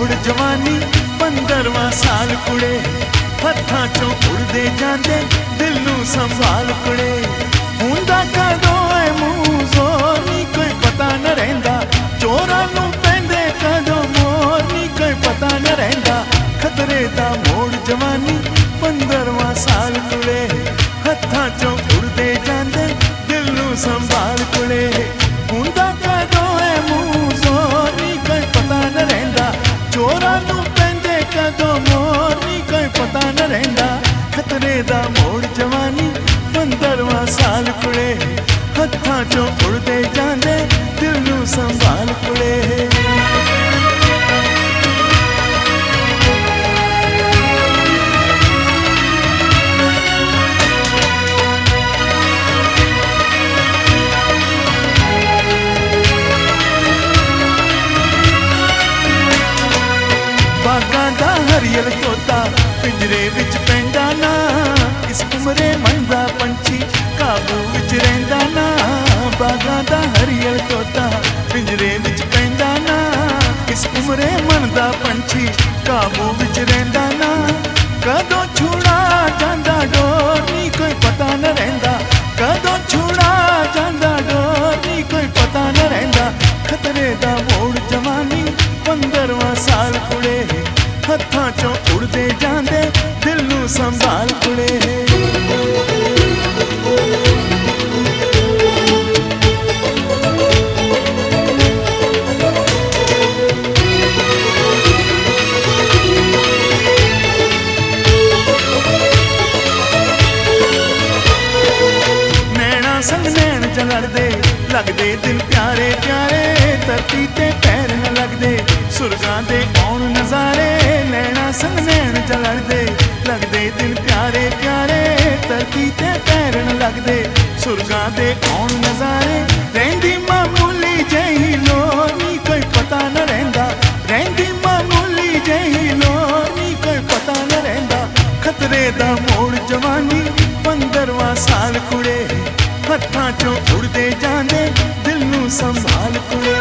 मोड़ जवानी 15वां साल कुड़े, हत्थां चों उड़दे जांदे दिल नूं संभाल कुड़े। हुंदा कदों ऐ मूंह जोर नी कोई पता न रहिंदा, चोरां नूं पैंदे कदों मोर नी कोई पता न रहिंदा। खतरे दा मोड़ जवानी 15वां साल कुड़े, हत्थां चों उड़दे जांदे दिल नूं संभाल कुड़े। हुंदा कदों ऐ मूंह जोर नी कोई पता न रहिंदा, चोरां नूं पैंदे कदों मोर नी कोई पता न रहिंदा। खतरे दा मोड़ जवानी 15वां साल कुड़े, हत्थां चों उड़दे जांदे दिल नूं संभाल कुड़े। बागां दा हरियल तोता पिंजरे विच पैंदा ना, इस उमरे मनदा पंछी काबू विच रहिंदा ना। बागां दा हरियल तोता पिंजरे विच पैंदा ना, इस उमरे मनदा पंछी काबू विच रहिंदा ना। कदों छुड़ा जांदा डोर नी कोई पता न रहिंदा, कदों छुड़ा जांदा डोर नी कोई पता न रहिंदा। खतरे दा मोड़ जवानी 15वां साल कुड़े, हत्थां चों उड़दे जांदे दिल नूं संभाल कुड़े। नैना संग नैन च लड़दे लगदे दिल प्यारे प्यारे, धरती ते पैर न लगदे सुरगां दे कौन नज़ारे। नैना संग नैन च लड़दे लगदे दिल प्यारे प्यारे, धरती ते पैर न लगदे सुरगां दे कौन नज़ारे। रहिंदी मामूली जही लोर नी कोई पता न रहिंदा, रहिंदी मामूली जही लोर नी कोई पता न रहिंदा। खतरे दा मोड़ जवानी 15वां साल कुड़े, हत्थां चों उड़दे जांदे दिल नूं संभाल कुड़े।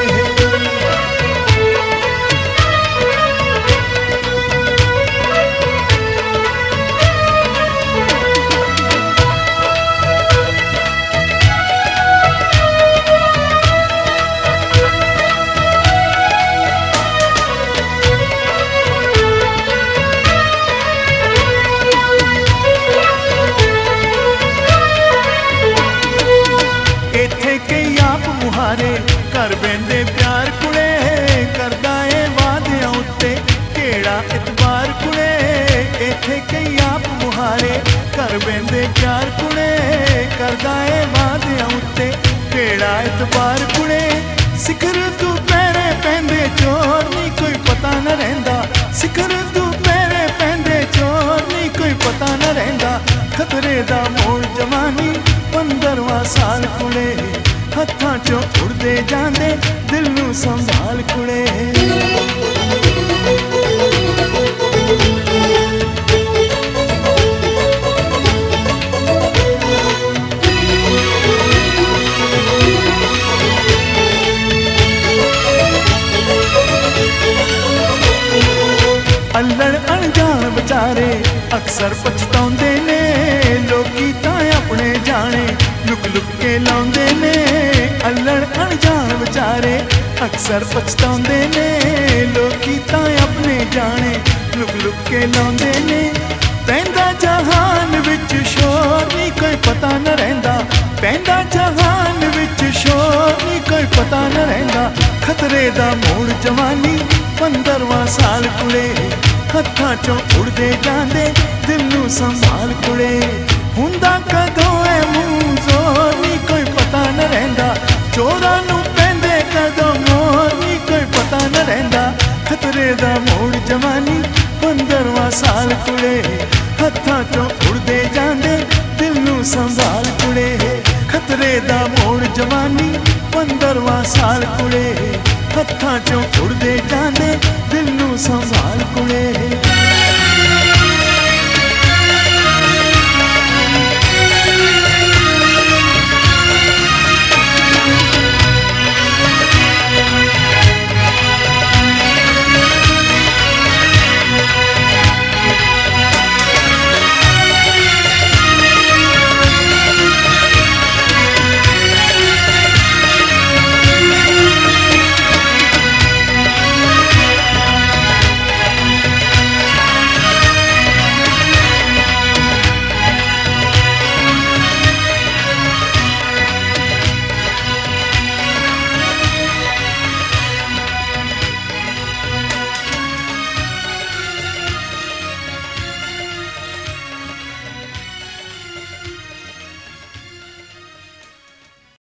मुहारे कर बेंदे प्यार कुड़े, करदा ए वादियां उत्ते केड़ा इतबार कुड़े। इत्थे कई आप मुहारे कर बेंदे प्यार कुड़े, करदा ए वादियां उत्ते केड़ा इतबार कुड़े। सिखर तू पैरे पैंदे चोर नी कोई पता न रहिंदा, सिखर तू पैरे पैंदे चोर नी कोई पता न रहिंदा। खतरे दा मोड़ जवानी 15वां साल कुड़े, हत्थां चों उड़दे जांदे दिल नूं संभाल कुड़े। अल्लड़ अनजान बेचारे अक्सर पछताउंदे ने, लोकी तां अपने जाने लुक लुक के लाउंदे ने। अल्लड़ अनजान बेचारे अक्सर पछताउंदे ने, लोकी तां अपने जाने लुक लुक के लाउंदे ने। पैंदा जहान विच शोर नी कोई पता न रहिंदा, पैंदा जहान विच शोर नी कोई पता न रहिंदा। खतरे दा मोड़ जवानी 15वां साल कुड़े, हत्थां चों उड़दे जांदे दिल नूं संभाल कुड़े। हुंदा कदों ऐ मूंह जोर नी कोई पता न रहिंदा, चोरां नूं पैंदे कदों मोर नी कोई पता न रहिंदा। खतरे दा मोड़ जवानी 15वां साल कुड़े, हत्थां चों उड़दे जांदे दिल नूं संभाल कुड़े। खतरे दा मोड़ जवानी 15वां साल कुड़े, हत्थां चों